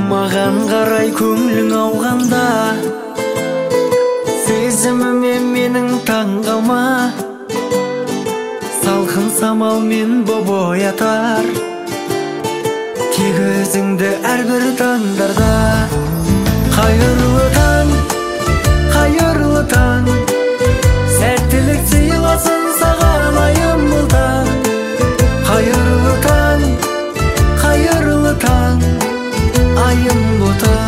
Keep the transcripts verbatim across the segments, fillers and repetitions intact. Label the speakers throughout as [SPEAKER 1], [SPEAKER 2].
[SPEAKER 1] Маған қарай көңілің ауғанда, сезіміме менің таң қалма. Салқын самалмен боп оятар тек өзіңді әрбір таңдарда. Қайырлы таң, қайырлы таң, сәттілік сыйласын саған айым бұл таң. Қайырлы таң, қайырлы таң, айым бұл таң.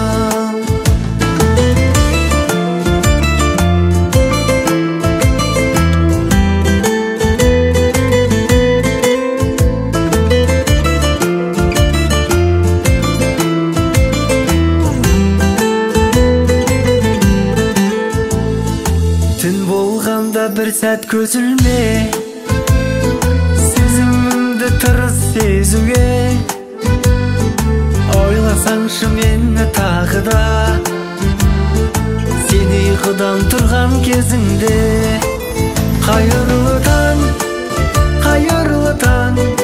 [SPEAKER 1] Түн болғанда бір сәт көз ілме, сезімімді тырыс сезуге. Ойласаңшы мені тағы да, сен ұйқыдан тұрған кезіңде. Қайырлы таң, қайырлы таң,